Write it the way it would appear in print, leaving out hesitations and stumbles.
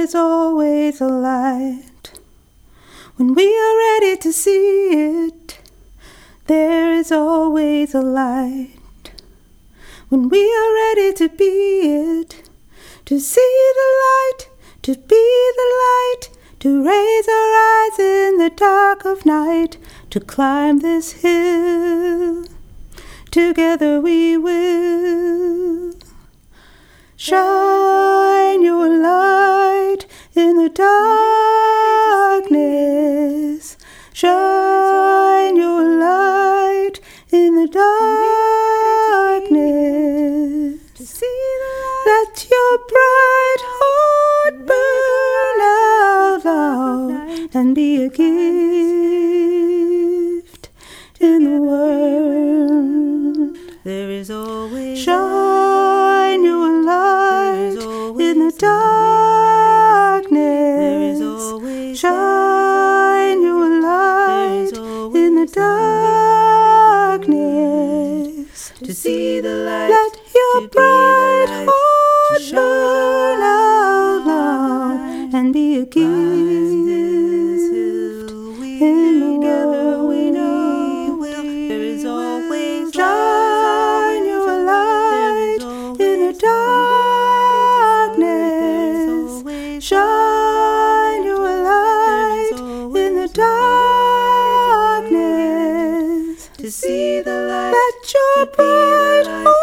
is always a light. When we are ready to see it, there is always a light. When we are ready to be it, to see the light, to be the light, to raise our eyes in the dark of night, to climb this hill, together we will. Shine your light in the darkness. Shine your light in the darkness. To see the light. Let your bright heart burn out loud and be a gift in the world. There is always shine your light in the darkness. There is always shine your light in the darkness. To see the light. Let your bright heart to burn out loud and be a gift in the world. We know there is always shine your light in the darkness. Shine your light in the darkness. to see the light. Let your bright